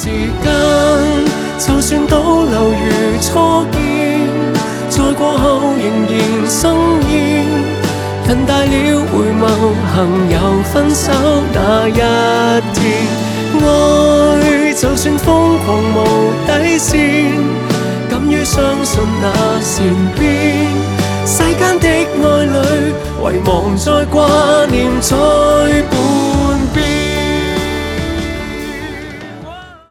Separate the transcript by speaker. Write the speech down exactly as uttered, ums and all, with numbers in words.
Speaker 1: 時間，就算倒流如初見，再過後仍然生厭。人大了回眸，行遊分手那一天，愛就算瘋狂無底線，敢於相信那善變。世間的愛侶，遺忘再掛念再伴。